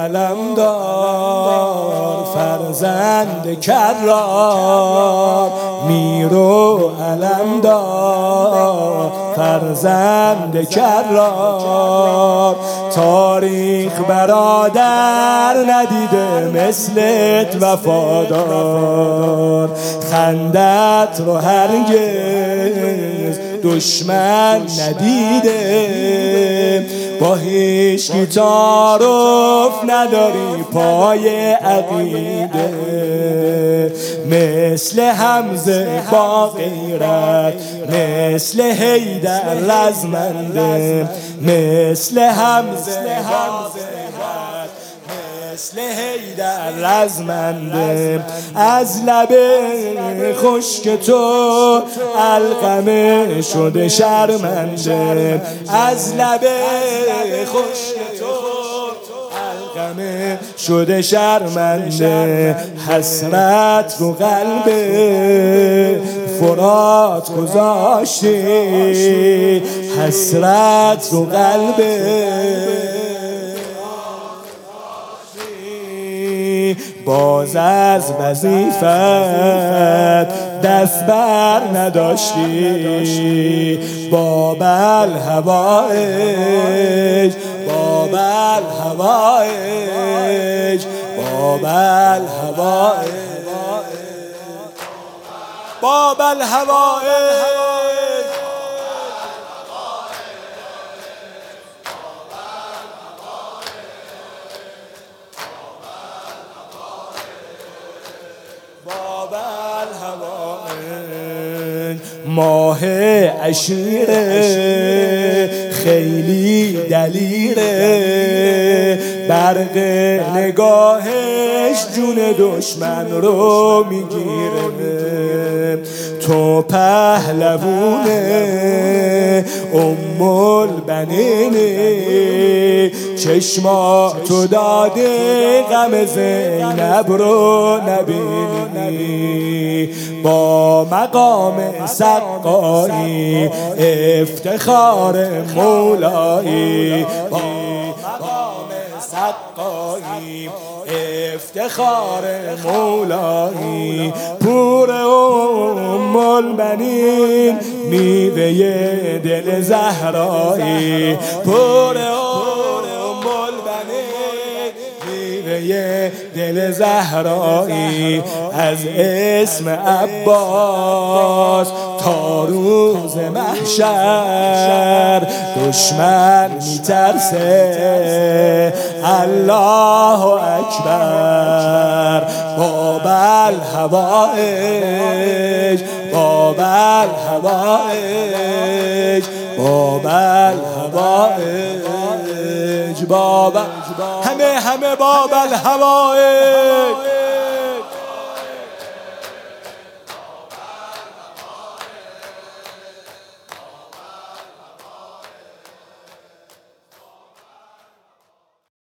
علمدار فرزند کرار، میر و علمدار فرزند کرار. تاریخ برادر ندیده مثلت وفادار، خندت رو هرگز دشمن ندیده. با هیچکی تعارف نداری پای عقیده، مثل حمزه با غیرت، مثل حیدر رزمنده، مثل حمزه مثل حیدر رزمنده. از لب خشک تو علقمه شده شرمنده، از لب خشک تو علقمه شده شرمنده. حسرت رو قلب فرات گذاشتی، حسرت رو قلب باز از وظیفت دست بر نداشتی. باب الهوایج، باب الهوایج، باب الهوایج، باب الهوایج. باب الهوایج. ماه عشیره خیلی دلیره، برق نگاهش جون دشمن رو میگیره. تو پهلوونه ام البنینی، چشماتو داده غم زینب رو نبینی. با مقام سقایی افتخار مولایی، با مقام سقایی افتخار مولایی. پور ام البنین میوه دل زهرایی، پور ام البنین میوه دل زهرایی. از اسم عباس تا روز محشر دشمن میترسه. الله اکبر. باب الهوایج، باب الهوایج، باب الهوایج، باب همه باب الهوایج.